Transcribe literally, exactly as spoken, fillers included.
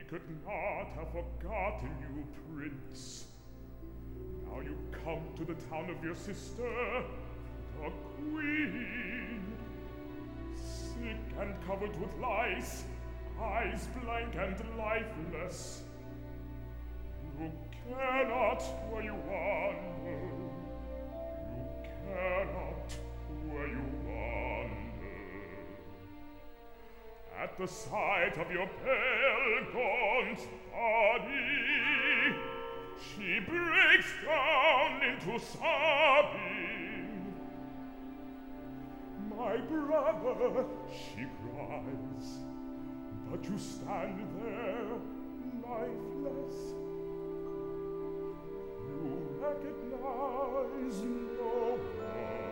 could not have forgotten you, Prince. Now you come to the town of your sister, the Queen, sick and covered with lice, eyes blank and lifeless. You cannot where you wander, you cannot where you wander. At the sight of your pale gaunt body, she breaks down into sobbing. My brother, she cries, but you stand there lifeless. You recognize no one.